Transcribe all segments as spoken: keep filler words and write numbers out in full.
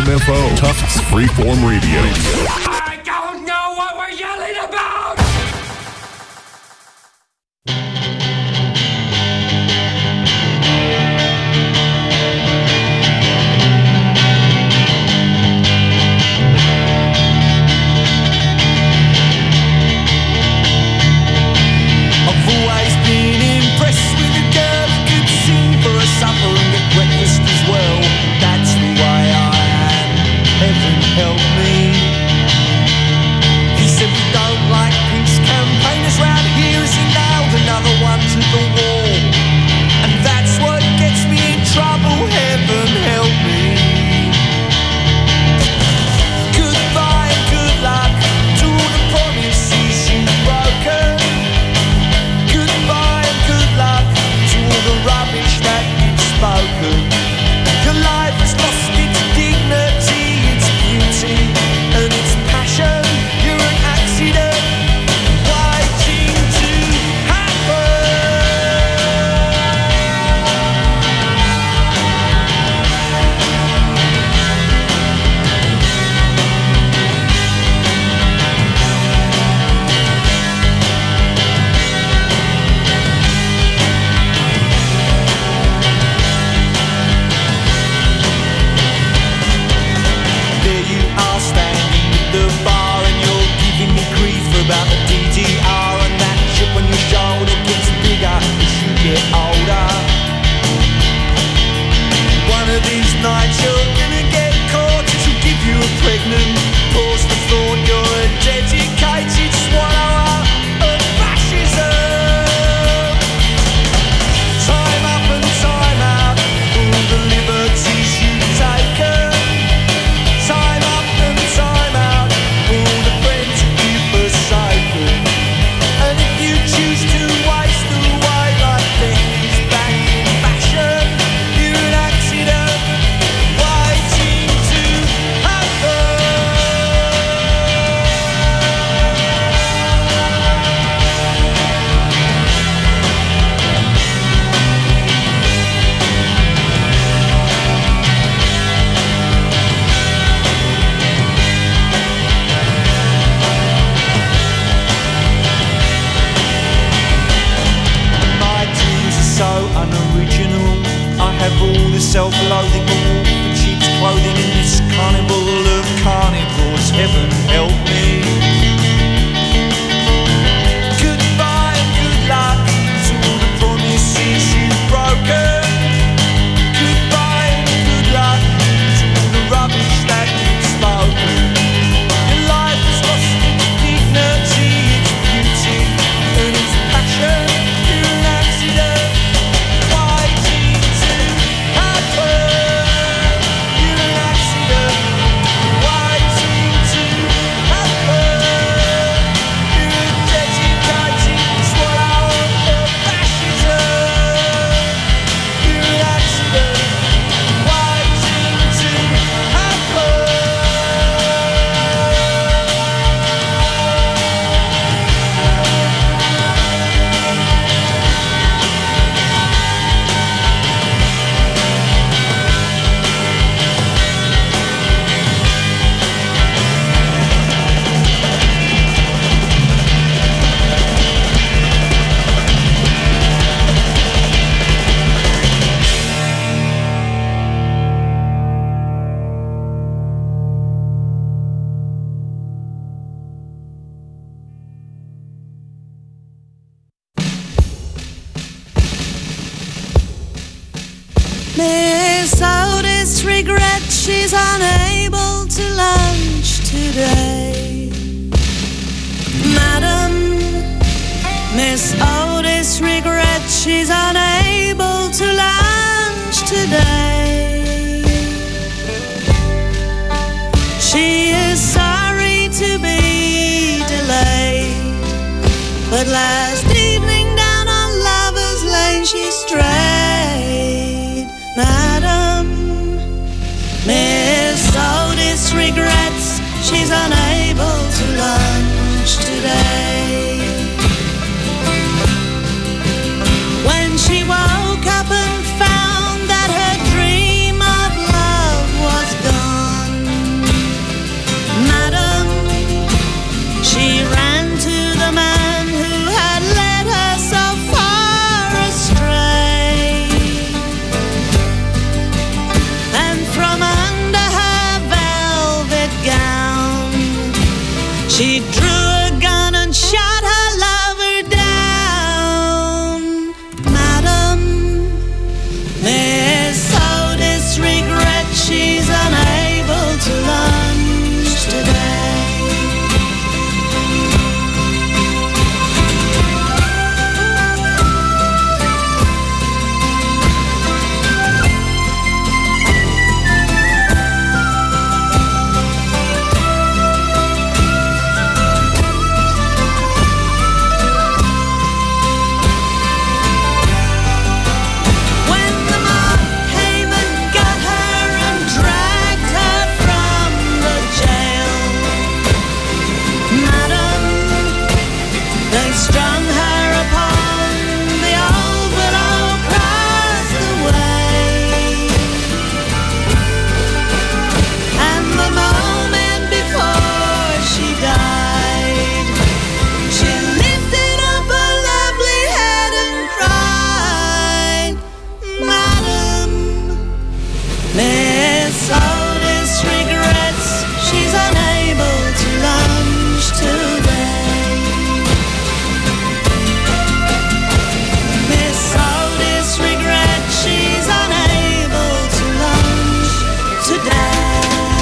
M F O, Tufts Freeform Radio. I don't know what we're yelling about! I've always been impressed with a girl who could sing for a supper and get breakfast as well. That's the way I am. Heaven help me. He said we don't like peace campaigners round here as he nailed another one to the wall. And that's what gets me in trouble. Heaven help me. Goodbye and good luck to all the promises you've broken. Goodbye and good luck to all the rubbish that you've spoken. Your life has lost its dignity, its beauty and its passion. You're an accident waiting to happen. There you are standing at the bar and you're giving me grief about the D D R and that chip on your shoulder gets bigger as you get older. One of these nights you're gonna get caught, she'll give you a pregnant pause for thought. You're a dedicated swallower of fascism. Time up and time out, all the liberties you've taken. Time up and time out, all the friends you've forsaken. And if you choose to waste away like death is back in fashion, you're an accident waiting to happen. My dreams are so unoriginal. I have all the self-loathing, all the cheap clothing in this carnival of carnivores. Heaven help me. Goodbye and good luck to all the promises you've broken. Goodbye and good luck to all the rubbish that you've spoken. Your life has lost its dignity, its beauty and its passion. You're an accident waiting to happen. You're an accident waiting to happen. You're a dedicated swallower of fascism. You're an accident waiting to happen. Miss Otis regrets she's unable to lunch today. Madam, Miss Otis regrets she's unable to lunch today. She is sorry to be delayed, but last evening down on Lover's Lane she strayed. Madam, Miss Otis regrets she's unable to lunch today. When she woke up and found that her dream of love was gone, drew a gun and shot her lover down. Madam, there's so disregret she's unable to lunch today. Strung her upon the old willow across the way, and the moment before she died, she lifted up her lovely head and cried, Madam, there's so disregrets she's unable to lunch today. She's unable to lunch today.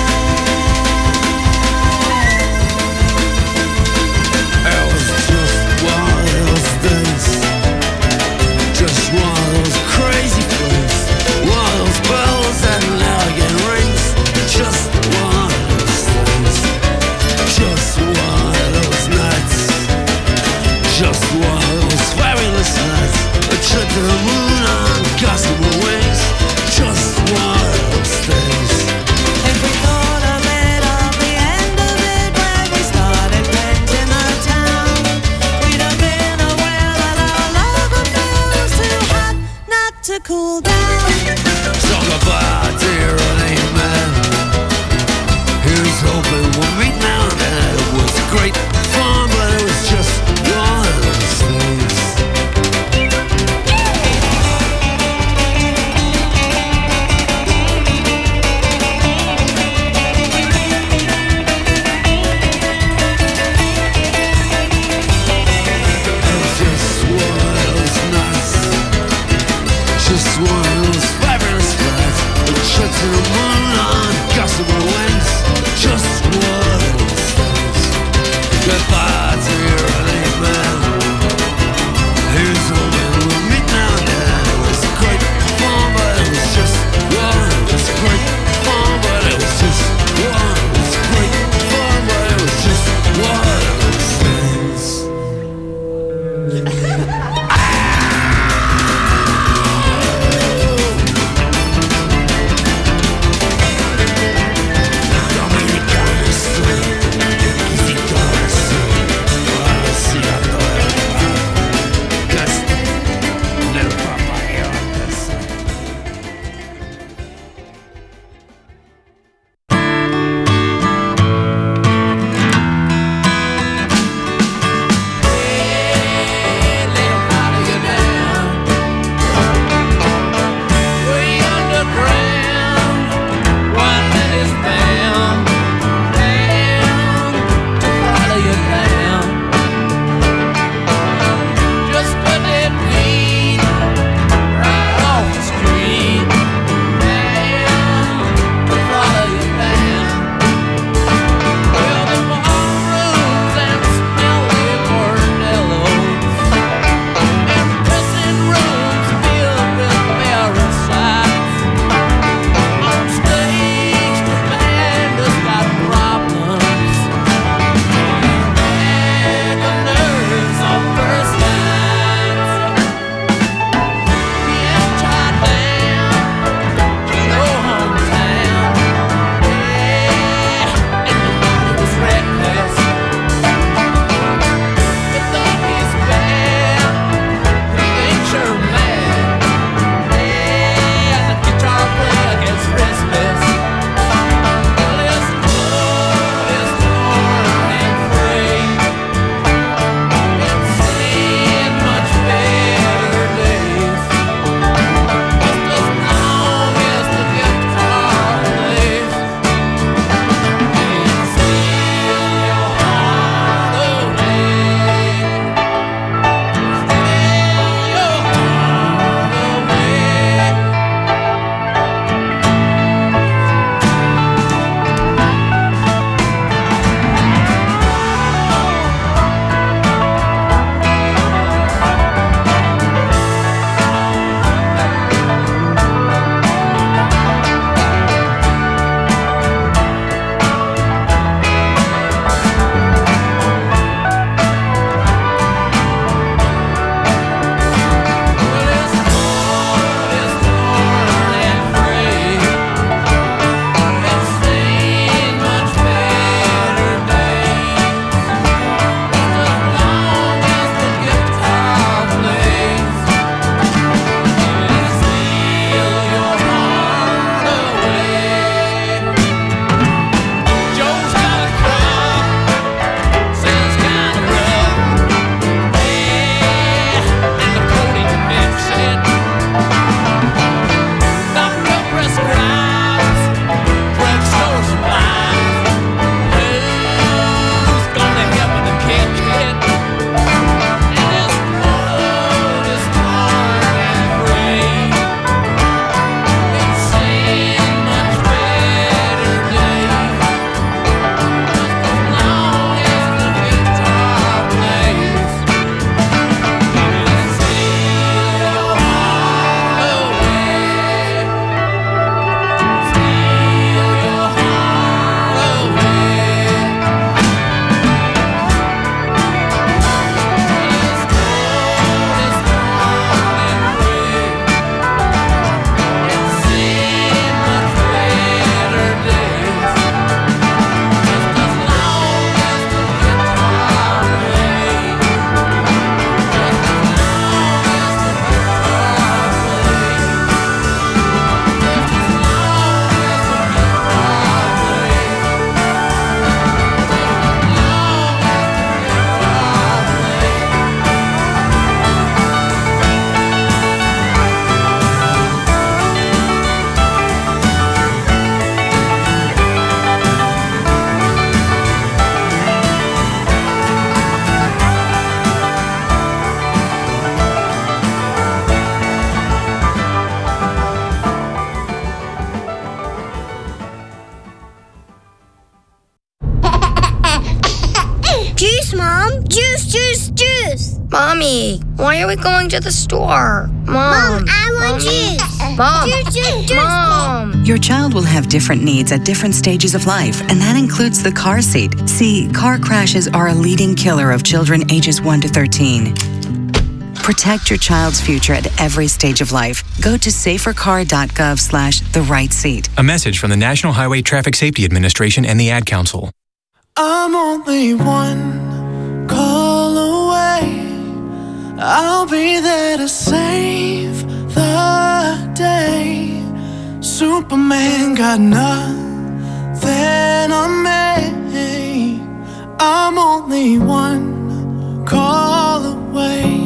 It was just one of those days, just one of those crazy things, one of those bells that never get rings, just one of those things, just one of those nights, just one of those fabulous nights, a trip to the moon on gossamer wings, just one of those things. If we thought of it, of the end of it, when we started painting the town, we'd have been aware that our love affair was too hot not to cool down. Talk about dear old man, here's hoping we'll meet now and then. It was great fun, but it was just one of those things. Just one of those fabulous nights, a trip to the moon on gossamer wings, just one of those things. Goodbye to your late man, here's hoping we'll meet now and then. It was great fun, but it was just one. It was great fun, but it was just one. It was great fun, but it was just one of those things. Dominicana, easy dollars. Juice, Mom. Juice, juice, juice. Mommy, why are we going to the store? Mom, Mom, I want Mommy. juice. Mom, Juice, juice, juice. Mom. Your child will have different needs at different stages of life, and that includes the car seat. See, car crashes are a leading killer of children ages one to thirteen. Protect your child's future at every stage of life. Go to safercar.gov slash the right seat. A message from the National Highway Traffic Safety Administration and the Ad Council. I'm only one call away. I'll be there to save the day. Superman got nothing on me. I'm only one call away.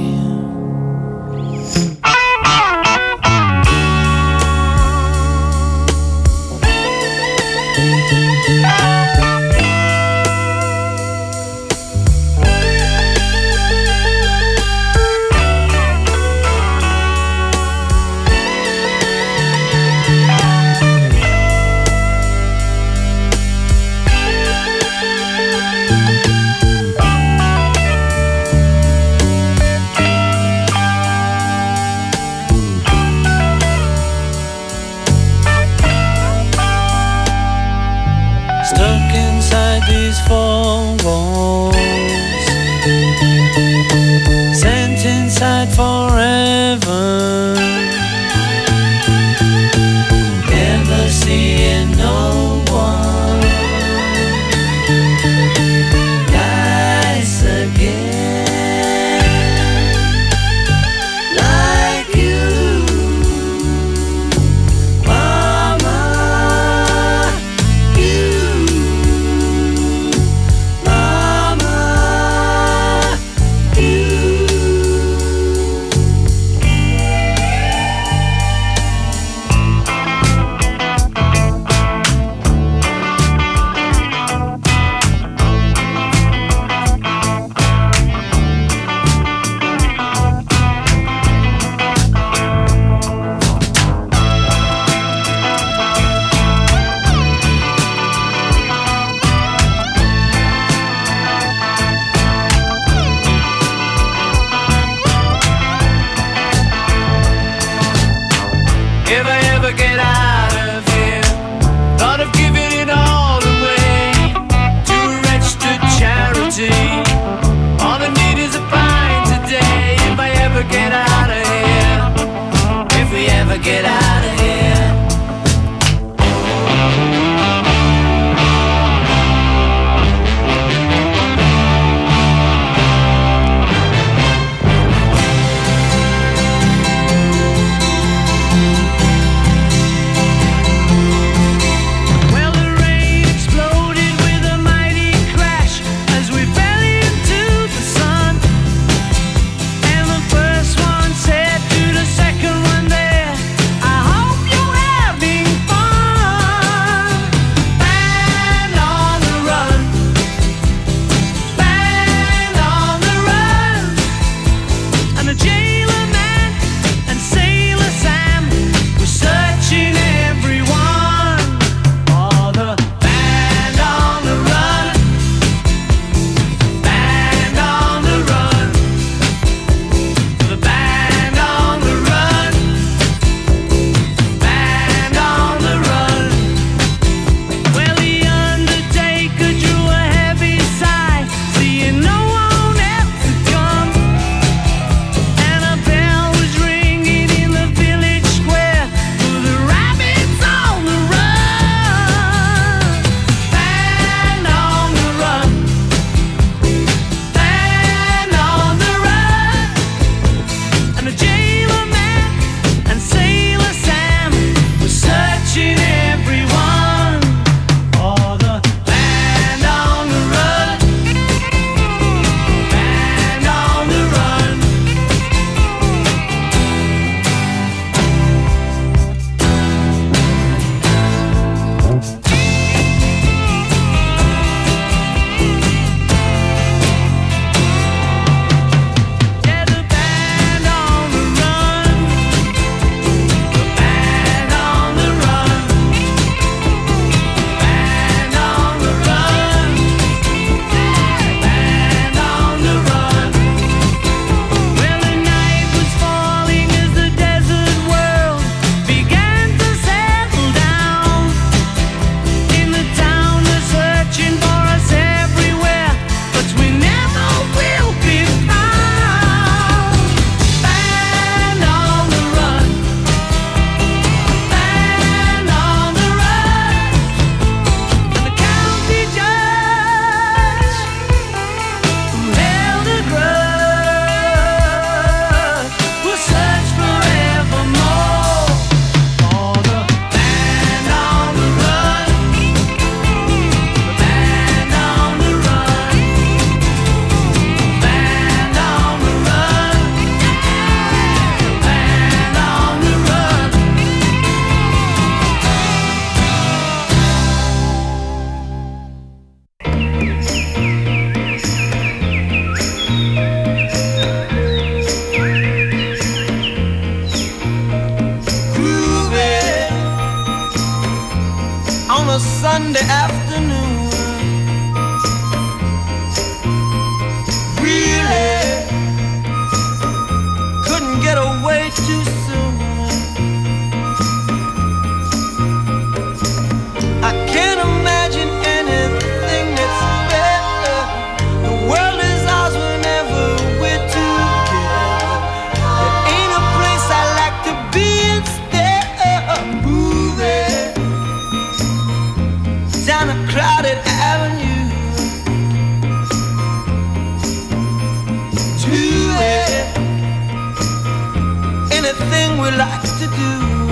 anything we like to do.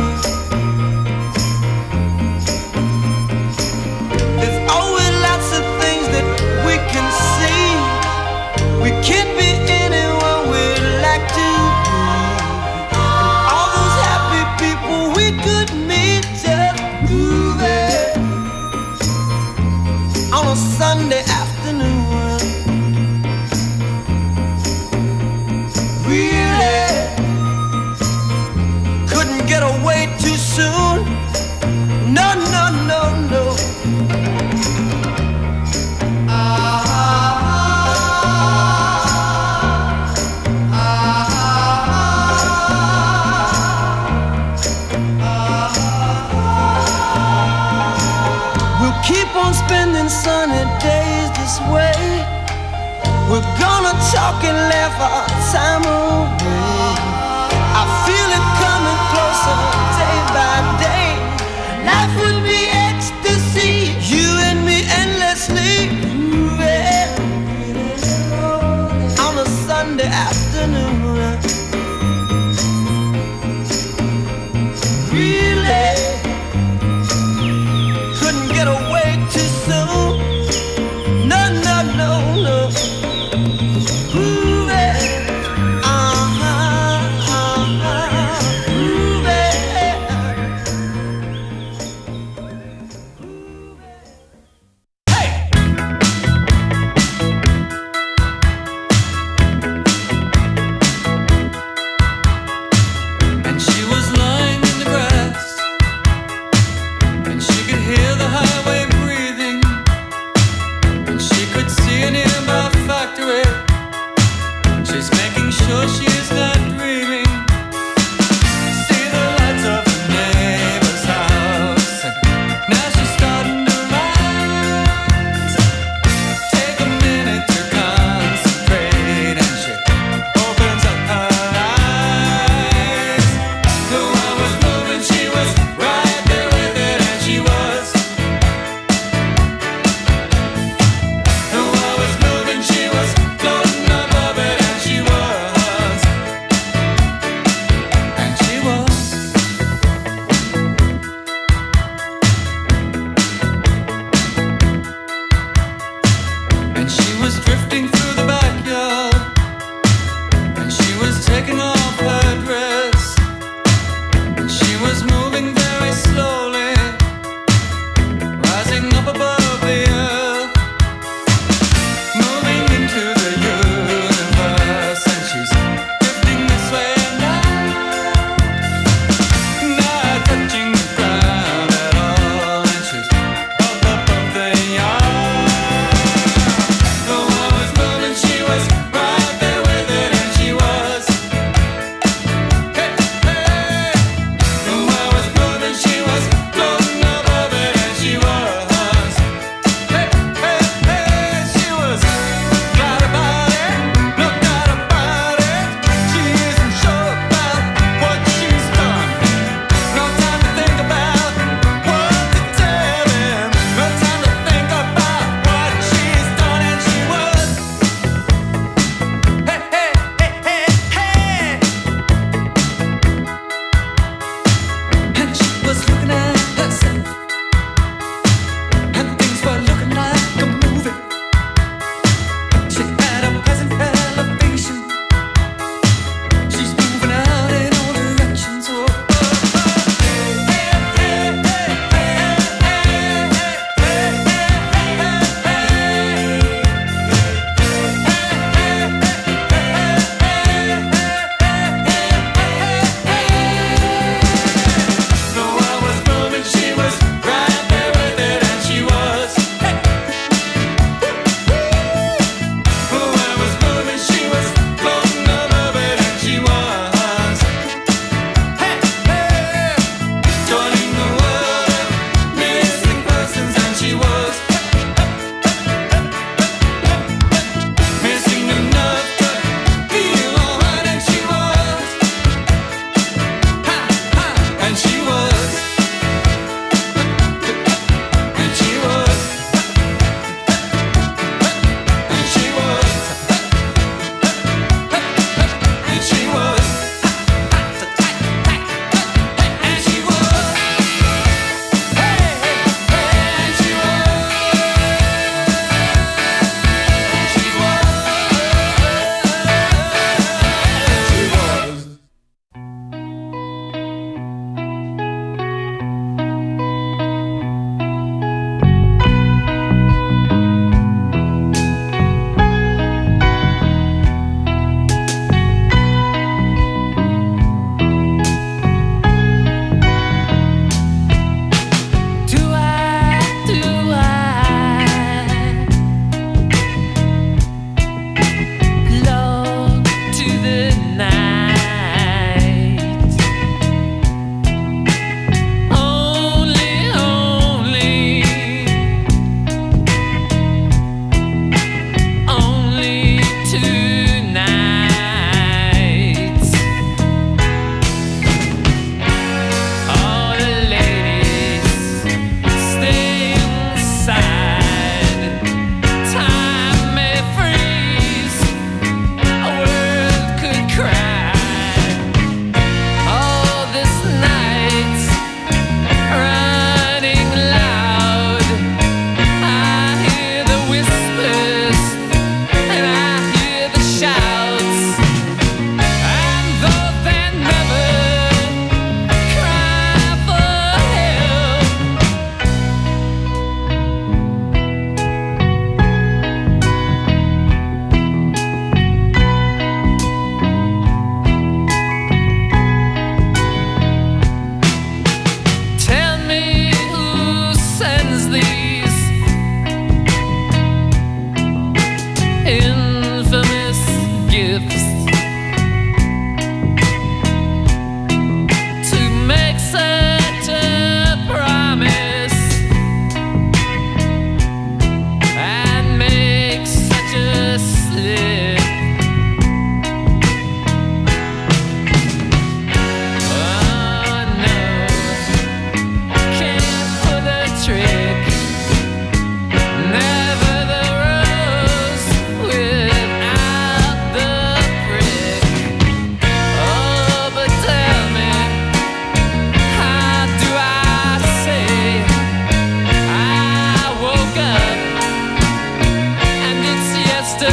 There's always lots of things that we can see. We can't be anyone we'd like to be. And all those happy people we could meet just moving on a Sunday afternoon. Really couldn't get away too soon. No, no, no, no. Keep on spending sunny days this way. We're gonna talk and laugh our time away. I feel it coming closer day by day. Life would be ecstasy, you and me endlessly moving on a Sunday afternoon. Really get away too soon. No, no, no, no. Ooh, yeah. Uh-huh.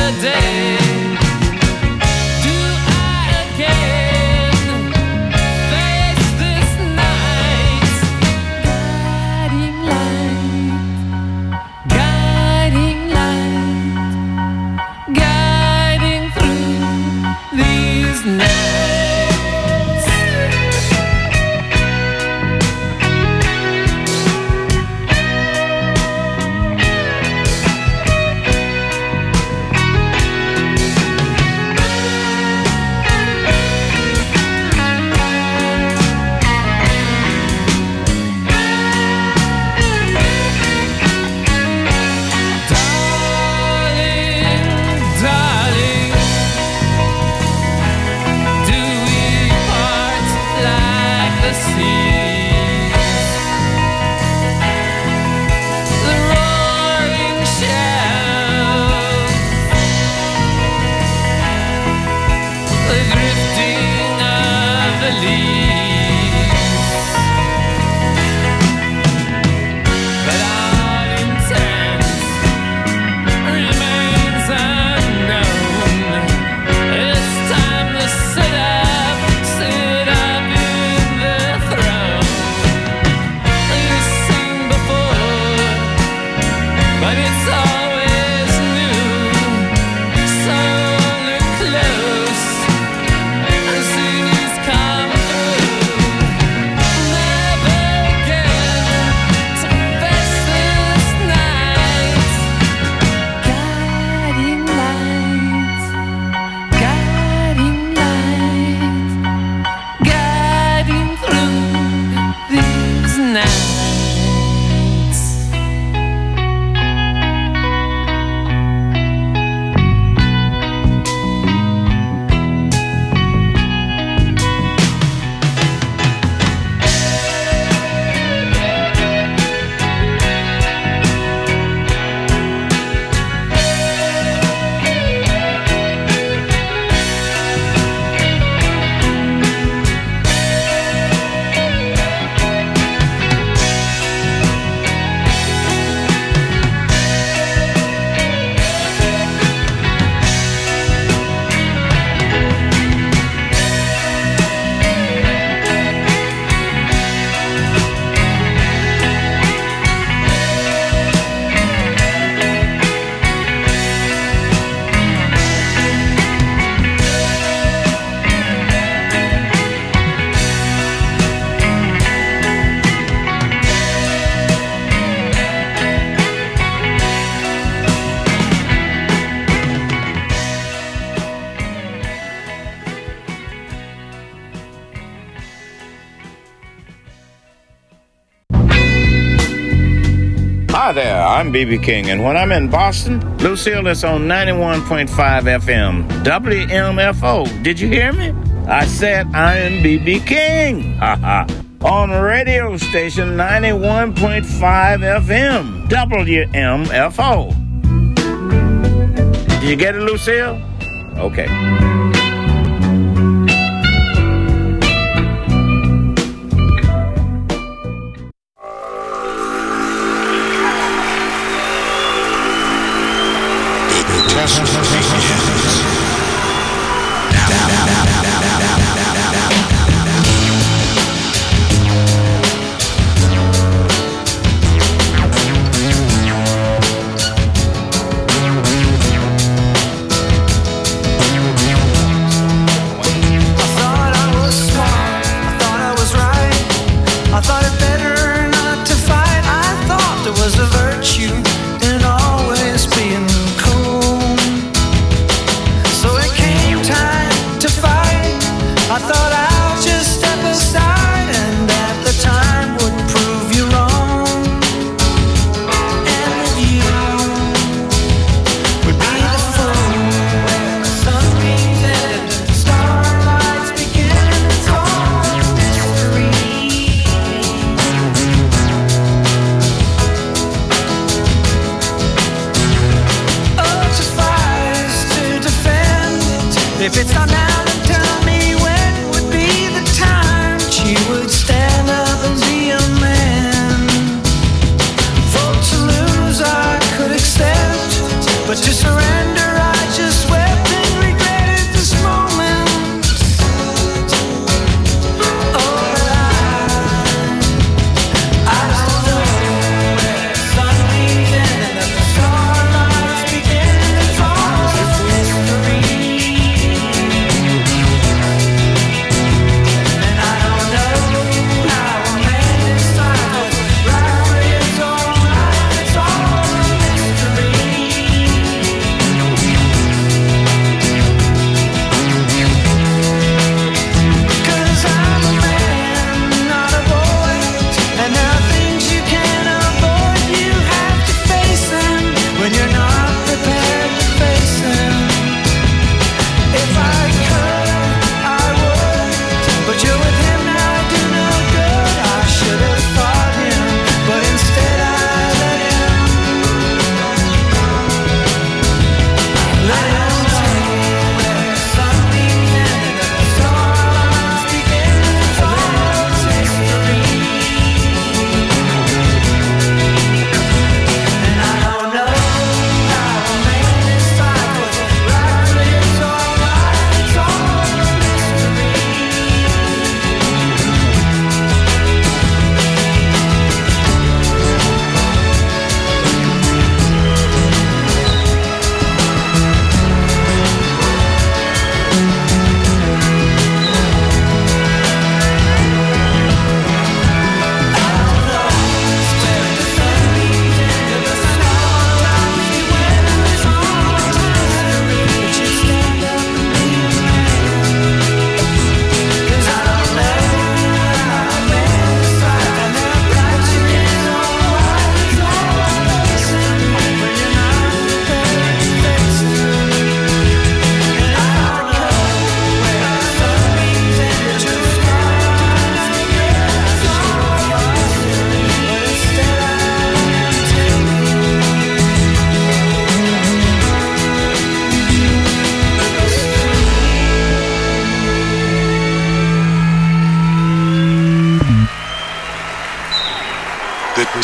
day. Do I again face this night? Guiding light, guiding light, guiding through these nights. Hi there, I'm B B King, and when I'm in Boston, Lucille is on ninety-one point five F M, W M F O. Did you hear me? I said I am B B King. Haha. On radio station ninety-one point five F M, W M F O. Did you get it, Lucille? Okay. If it's not now, then tell me when would be the time she would stand up and be a man. For to lose I could accept, but to surrender I just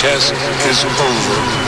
test is over.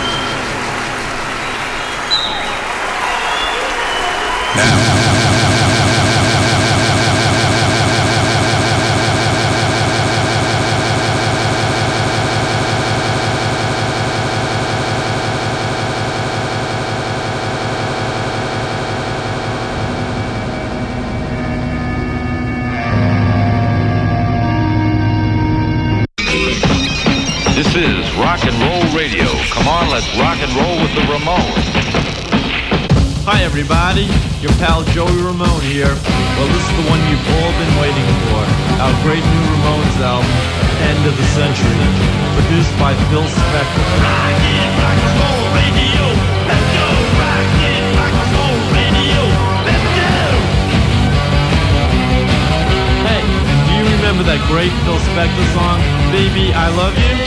This is Rock and Roll Radio. Come on, let's rock and roll with the Ramones. Hi everybody, your pal Joey Ramone here. Well, this is the one you've all been waiting for. Our great new Ramones album, End of the Century, produced by Phil Spector. Rockin' rock and roll radio, let's go. Rockin' rock and roll radio, let's go. Hey, do you remember that great Phil Spector song, Baby, I Love You?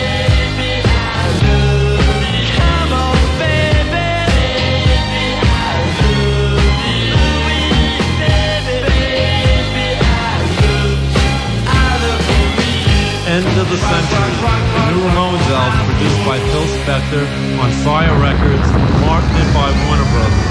End of the Century, the new Ramones album produced by Phil Spector on Fire Records, marketed by Warner Brothers.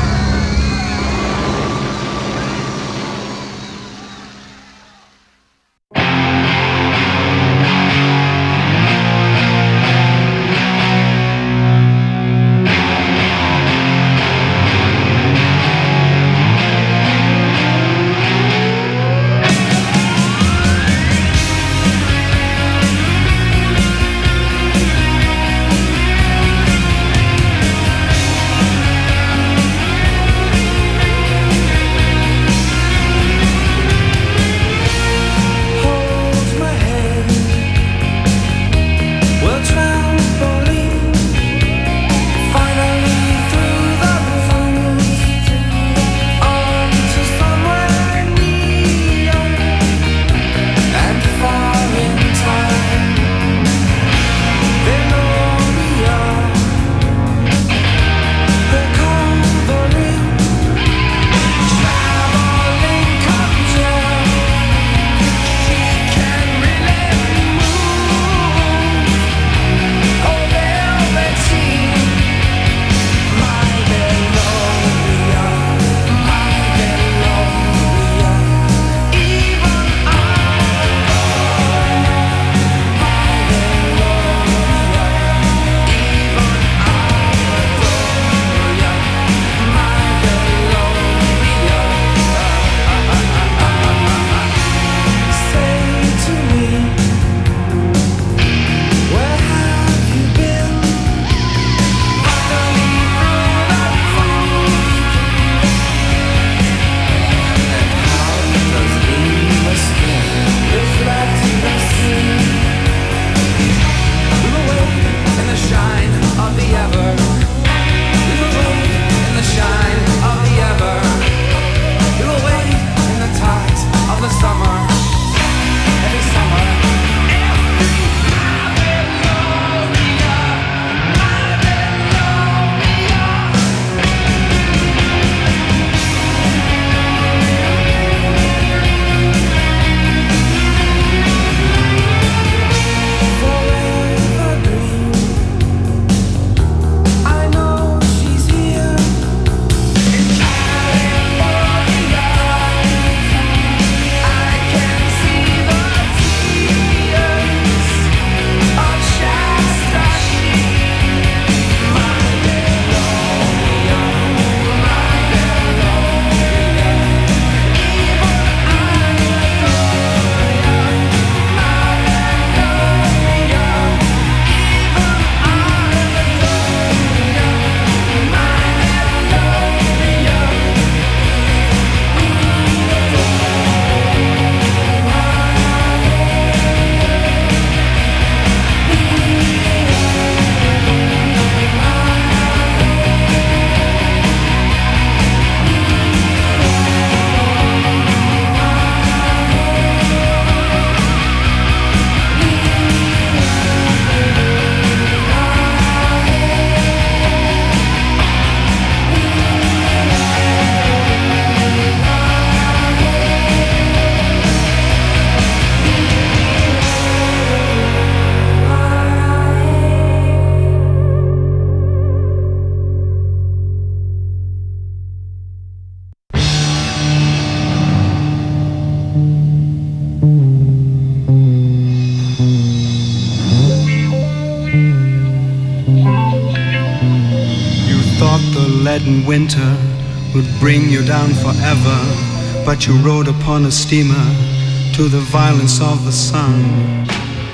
certain winter would bring you down forever, but you rode upon a steamer to the violence of the sun.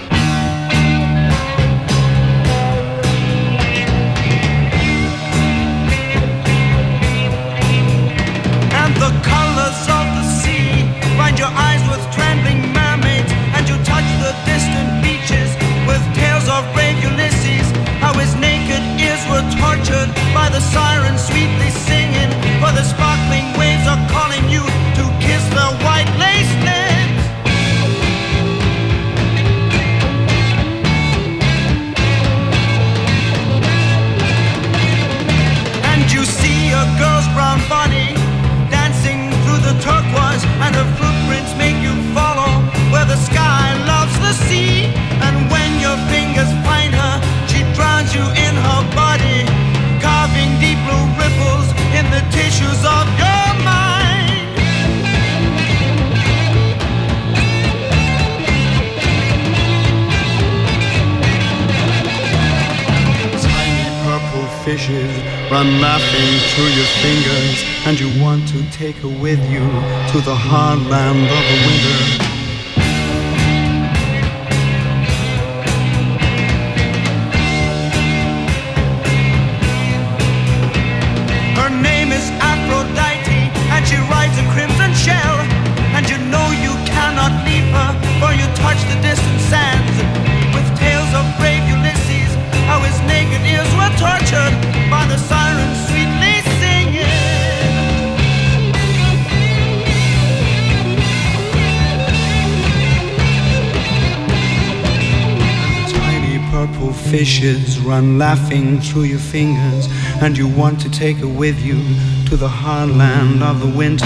And the colors of the sea find your eyes with trembling mermaids, and you touch the distant beaches with tales of brave Ulysses, how his naked ears were tortured by the sirens sweetly singing, for the sparkling waves are calling you to kiss their white lace lips. And you see a girl's brown body dancing through the turquoise, and her footprints make you follow where the sky loves the sea. And when your fingers find her, she drowns you in her body, carving deep blue ripples in the tissues of your mind. Tiny purple fishes run laughing through your fingers, and you want to take her with you to the hard land of the winter. Her name is Aphrodite, and she rides a crimson shell, and you know you cannot leave her, for you touch the distant sands with tales of brave Ulysses, how his naked ears were tortured by the sirens sweetly singing. Tiny purple fishes run laughing through your fingers, and you want to take her with you to the hard land of the winter.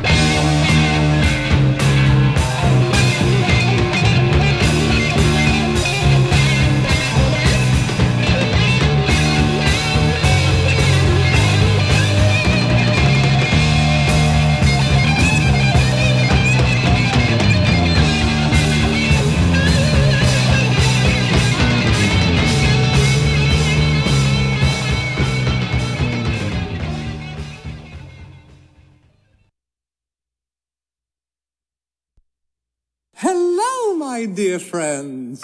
Hello, my dear friends.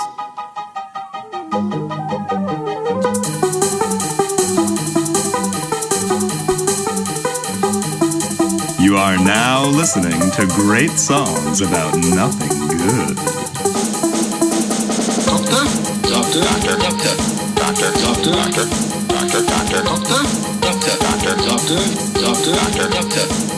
You are now listening to great songs about nothing good. Doctor? Doctor? Doctor? Doctor? Doctor? Doctor? Doctor? Doctor? Doctor? Doctor? Doctor? Doctor? Doctor? Doctor? Doctor? Doctor?